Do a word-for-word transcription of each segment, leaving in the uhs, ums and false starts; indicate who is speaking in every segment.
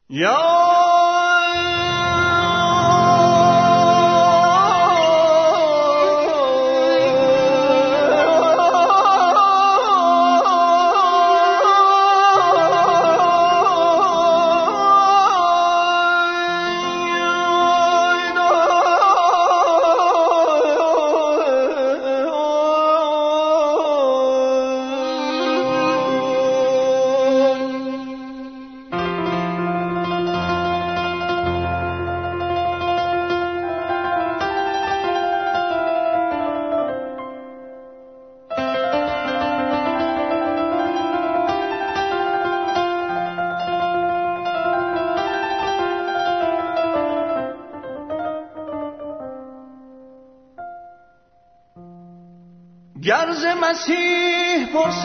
Speaker 1: گرز مسیح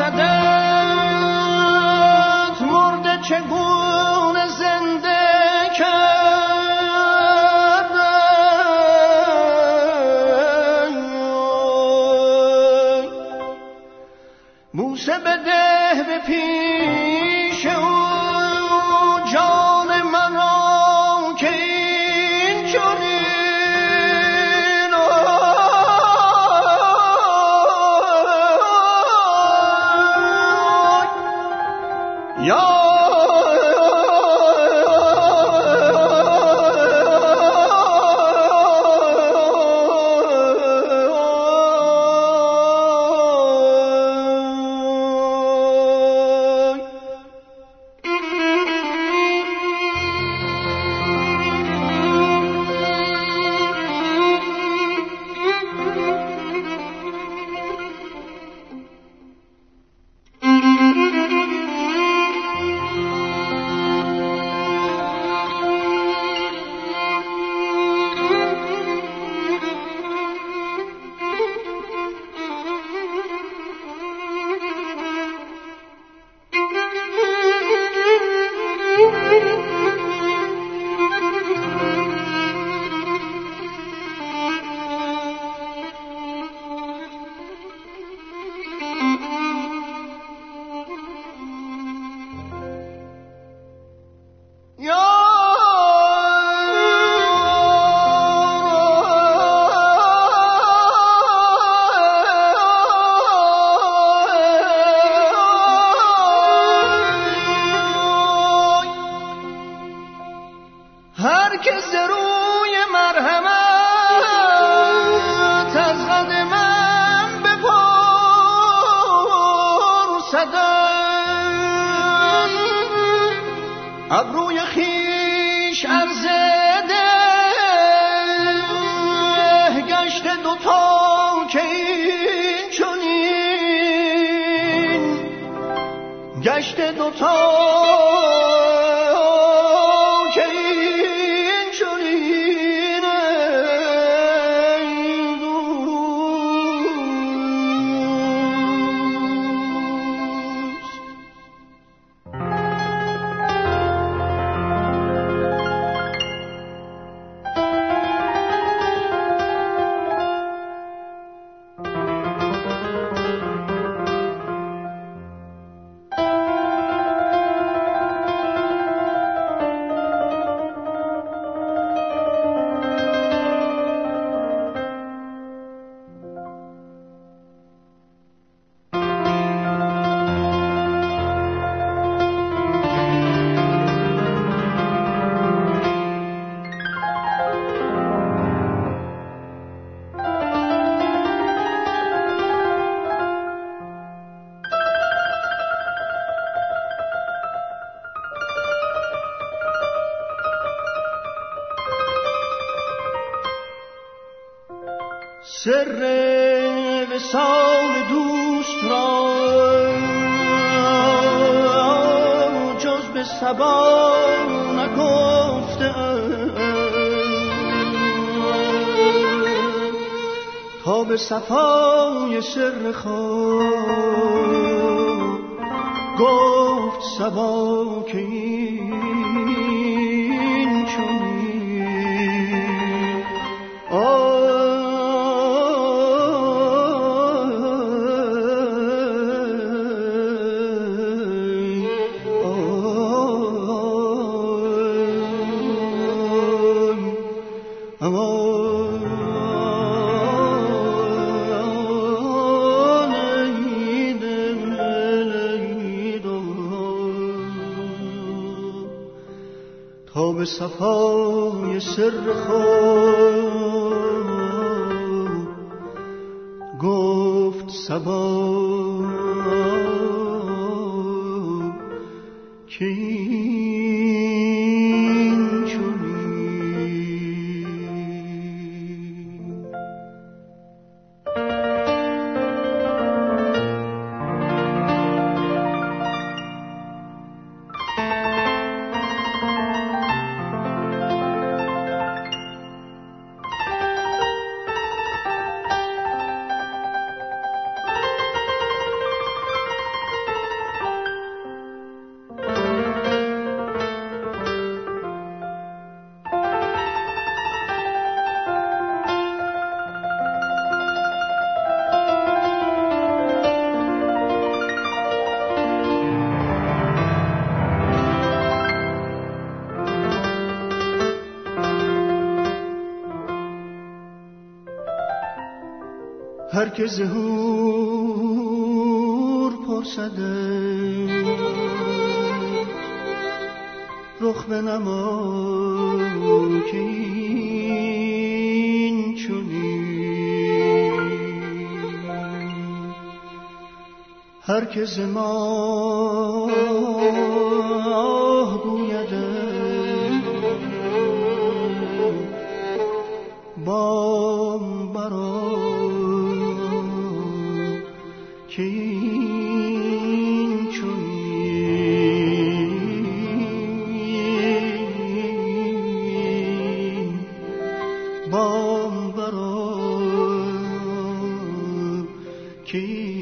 Speaker 1: پرسدت مرده چگونه زنده کردن بوسه بده به پیش او جان من را که این چنین هر که ز روی مرحمت از قد من بپرسدن ابروی خویش ارزده گشته دوتا که این چنین گشته دوتا سر وصال دوست را جز به صبا نگفتم تا به صفای سر خود گفت صبا که این چنین تا به صفای سر خود گفت صبا که این چنین. هر که ظهور پرسده رخ بنما که این چنین. هر که ز ماه گویده بام برا که این چنین. بام برا که